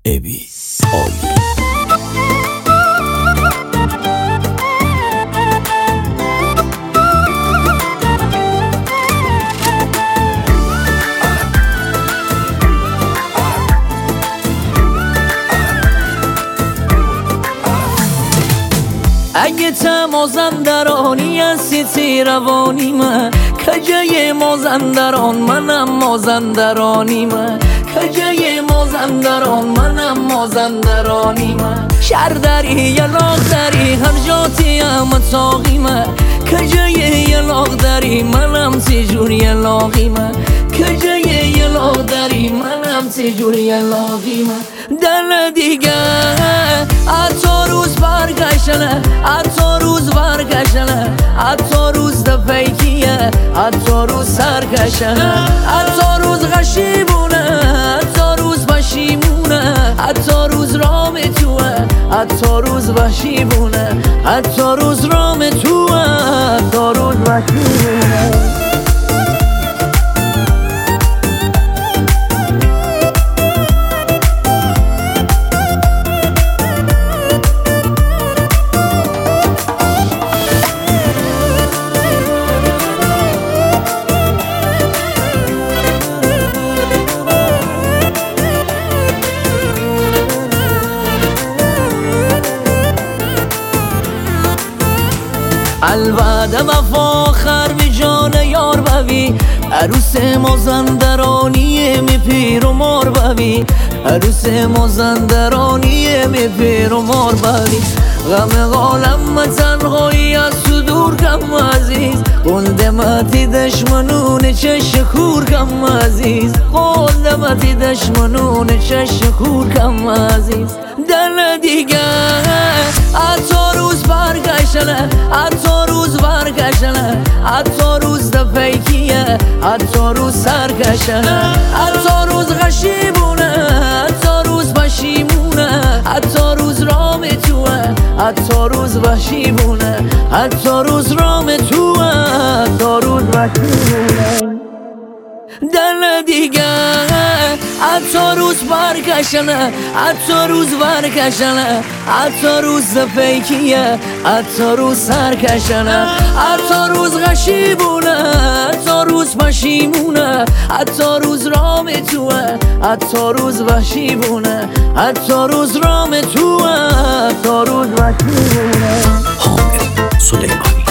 ابی عالی. اگه مازندرانی هستی روانی من کجای مازندران منم مازندرانی من کجای مازندران منم مازندرانی من شهر داری یلاق داری هر جاتی هم تاقی من کجای یلاق داری منم سجور یلاقی من کجای یلاق داری منم سجور یلاقی من دل دیگه حتی روز برگشنه حتی روز برگشنه حتی روز دفیکیه حتی روز سرگشنه حتی روز غشیبونه حتی روز بشیمونه حتی روز رام توه حتی روز بشیبونه حتی روز رام توه حتی روز بشیبونه الوعده وفا آخر به جان یار بوی عروس مازندرانی می پیر و مار بوی عروس مازندرانی می پیر و مار بوی غم عالم تنهایی از صدور کم عزیز قلدمتی دشمنون چش خور کم عزیز قلدمتی دشمنون چش خور کم عزیز دل دیگه حتی روز برگشنه حتی روز برگشنه حتی روز دفیکیه حتی روز سرگشنه حتی روز غشیبونه حتی روز بشیمونه حتی روز رام توه حتی روز بشیمونه حتی روز رام توه حتی روز بشیمونه دل دیگه حتی روز برگشنه حتی روز برگشنه حتی روز دفیکیه حتی روز سرکشنه حتی روز غشیبونه حتی روز بشیمونه حتی روز رام توه حتی روز بشیبونه حتی روز رام توه حتی روز بشیمونه. حامد سلیمانی.